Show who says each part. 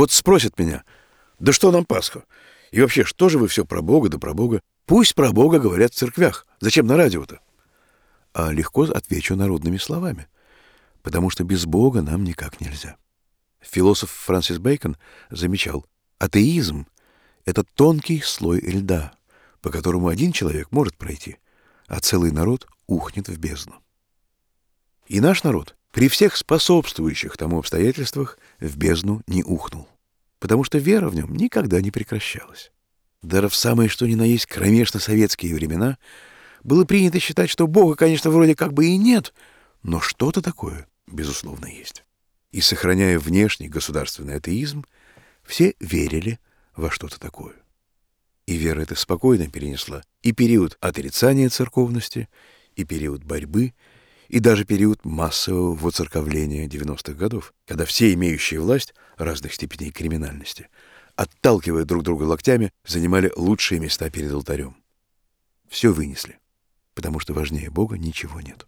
Speaker 1: Вот спросят меня: да что нам Пасха? И вообще, что же вы все про Бога да про Бога? Пусть про Бога говорят в церквях. Зачем на радио-то? А легко отвечу народными словами. Потому что без Бога нам никак нельзя. Философ Франсис Бэкон замечал: атеизм — это тонкий слой льда, по которому один человек может пройти, а целый народ ухнет в бездну. И наш народ при всех способствующих тому обстоятельствах в бездну не ухнул, потому что вера в нем никогда не прекращалась. Даже в самые что ни на есть кромешно-советские времена было принято считать, что Бога, конечно, вроде как бы и нет, но что-то такое, безусловно, есть. И, сохраняя внешний государственный атеизм, все верили во что-то такое. И вера эта спокойно перенесла и период отрицания церковности, и период борьбы, и даже период массового воцерковления 90-х годов, когда все имеющие власть разных степеней криминальности, отталкивая друг друга локтями, занимали лучшие места перед алтарем. Все вынесли, потому что важнее Бога ничего нет.